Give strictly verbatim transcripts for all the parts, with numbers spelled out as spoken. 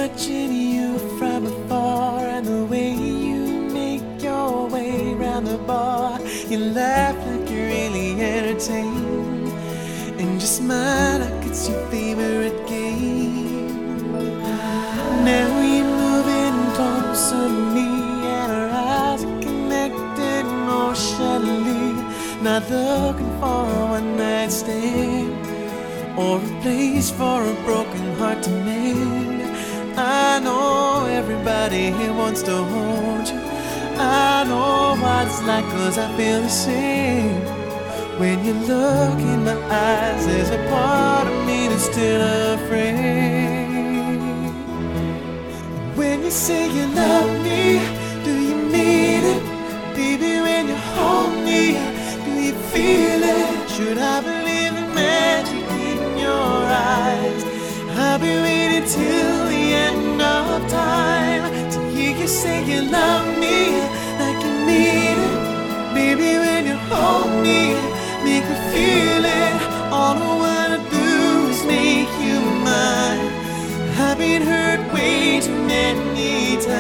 watching you from afar, and the way you make your way round the bar. You laugh like you're really entertained, and your smile like it's your favorite game. Now you're moving closer to me, and our eyes are connected emotionally. Not looking for a one-night stand or a place for a broken heart to mend. I know everybody here wants to hold you. I know what it's like, 'cause I feel the same. When you look in my eyes, there's a part of me that's still afraid. When you say you love me, do you mean it? Baby, when you hold me, do you feel it? Should I believe the magic in your eyes? I'll be waiting till the end of time to hear you say you love me like you mean it. Baby, when you hold me, make me feel it. All I wanna do is make you mine. I've been hurt way too many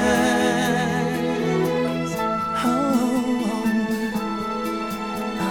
times. Oh, oh,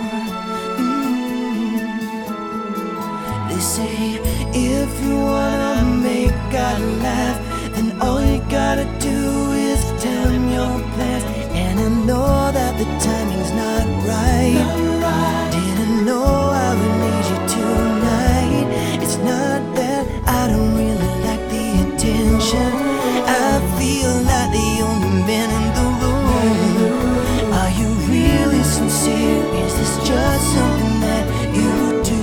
mm. They say if you wanna make God laugh, then all you gotta do is tell him your plans. And I know that the timing's not right. Not right. Didn't know I would need you tonight. It's not that I don't really like the attention. I feel like the only man in the room. Are you really sincere? Is this just something that you do?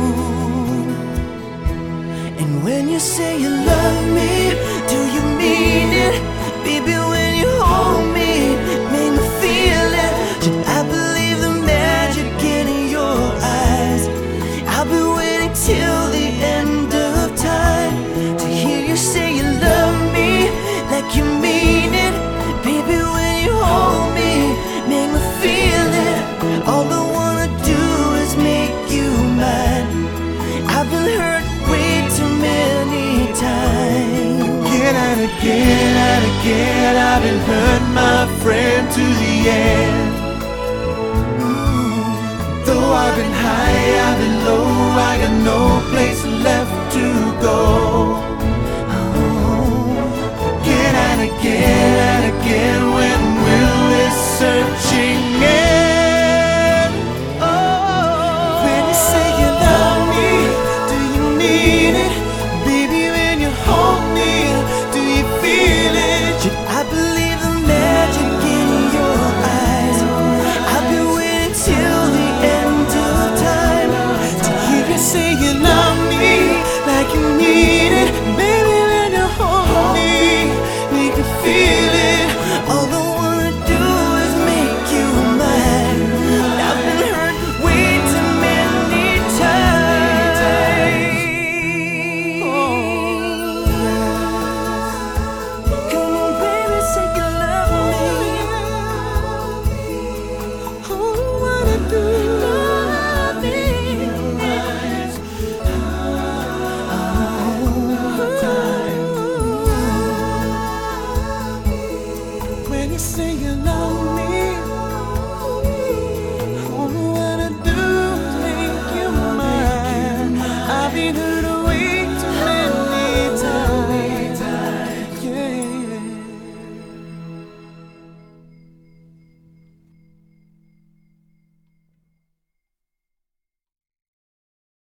And when you say you love me, do you mean it? Baby, when you hold me, make me feel it. Should I believe the magic in your eyes? I'll be waiting till the end of time to hear you say you love me like you mean it. Baby, when you hold me, make me feel it. All I wanna do is make you mine. I've been hurt way too many times. Again and again and again, I've been hurt, my friend, to the end. Ooh. Though I've been high, I've been low, I got no place left to go. Oh. Again and again and again, when will this searching end? Oh. When you say you love me, do you mean it? Baby, when you hold me, do you feel it? Should I believe the magic in your eyes? I've been waiting till the end of time to hear you say you love me like you mean it. Baby, when you hold me, make me feel it. All I wanna do is make you mine. I've been hurt way too many times. Oh. Come on, baby, say you love me. All I wanna do is love me. When you say you love me, all I wanna do is make you mine. I've been